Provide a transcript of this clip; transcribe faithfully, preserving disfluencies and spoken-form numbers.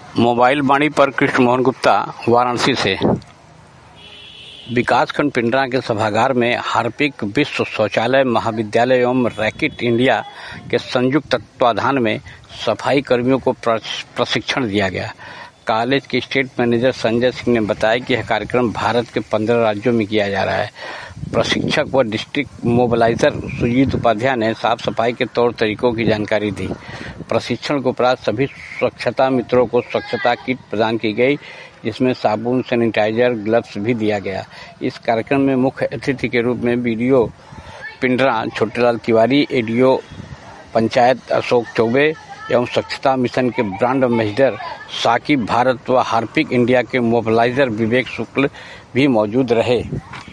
Mobile वाणी पर कृष्ण मोहन गुप्ता, वाराणसी से। विकासखंड पिंडरा के सभागार में हार्पिक विश्व शौचालय महाविद्यालय एवं रैकेट इंडिया के संयुक्त तत्वाधान में सफाई कर्मियों को प्रशिक्षण दिया गया। कॉलेज के स्टेट मैनेजर संजय सिंह ने बताया कि यह कार्यक्रम भारत के पंद्रह राज्यों में किया जा रहा है। प्रशिक्षक व डिस्ट्रिक्ट मोबिलाइजर सुजीत उपाध्याय ने साफ सफाई के तौर तरीकों की जानकारी दी। प्रशिक्षण के उपरांत सभी स्वच्छता मित्रों को स्वच्छता किट प्रदान की गई, जिसमें साबुन, सैनिटाइजर, ग्लव्स भी दिया गया। इस कार्यक्रम में मुख्य अतिथि के रूप में बीडीओ पिंडरा छोटेलाल तिवारी, एडीओ पंचायत अशोक चौबे एवं स्वच्छता मिशन के ब्रांड एम्बेसडर साकिब भारत व हार्पिक इंडिया के मोबिलाइजर विवेक शुक्ल भी मौजूद रहे।